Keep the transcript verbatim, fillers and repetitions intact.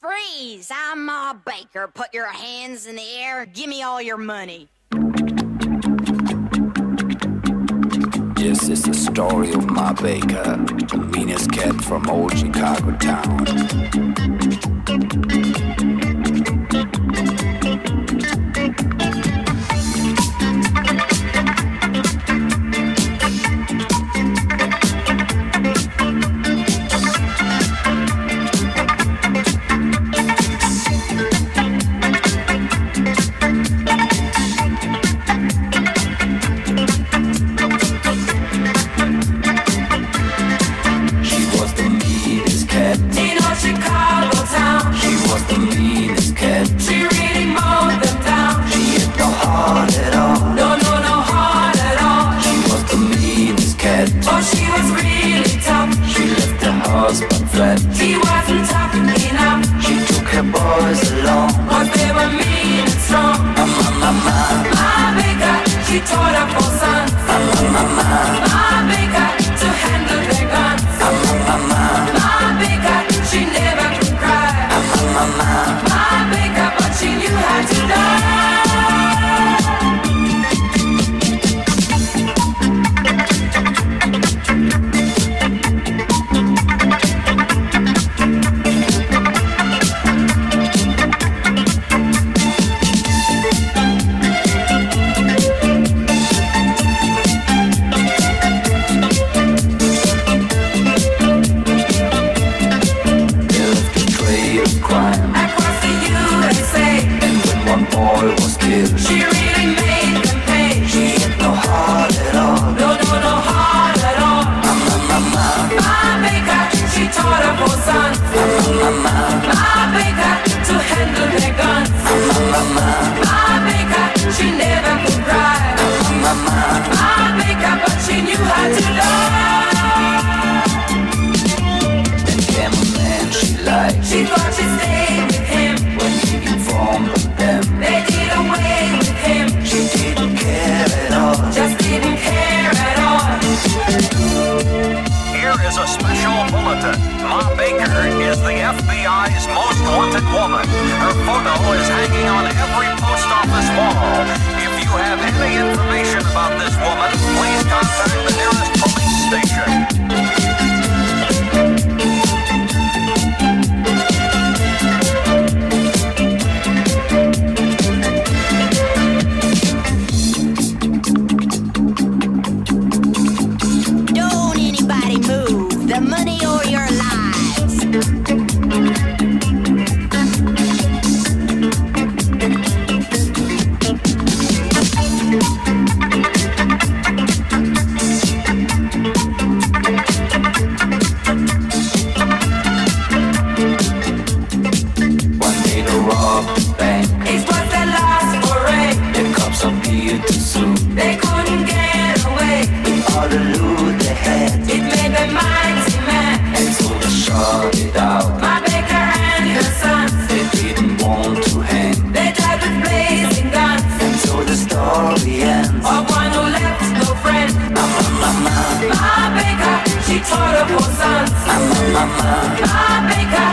Freeze! I'm Ma Baker. Put your hands in the air. Give me all your money. This is the story of Ma Baker, the meanest cat from old Chicago town. He wasn't talking enough. She took her boys along, cause they were mean and strong. Mama, mama, Ma Baker, she taught her four sons. mama, mama, Ma Baker, to handle their guns. mama, mama, Ma Baker, she never could cry. mama, Ma Baker, but she knew how to die. She really made them pay. she had no heart at all. No, no, no heart at all. Mama, mama, Ma Baker, she taught her four sons. mama, mama, Ma Baker, to handle their guns. mama, mama, Ma Baker, she never could cry. mama, Ma Baker, but she knew how to lie. then came a man she liked. She thought she'd stay with him. When he informed of them, They did away with him. she didn't care at all. Just didn't care at all. Here is a special bulletin. Ma Baker is the F B I's most wanted woman. Her photo is hanging on every post office wall. If you have any information about this woman, please contact the nearest police station. Don't anybody move. The money or your lives. One day to rob the bank, It was their last foray. the cops appeared to sue. They couldn't get away. All the loot they had, It made them mighty mad. and so they shot it out. Ma Baker and her sons, They didn't want to hang, they died with blazing guns. and so the story ends. Of one who left no friend. Mama, mama, Ma Baker, she taught her four sons. mama, mama, Ma Baker,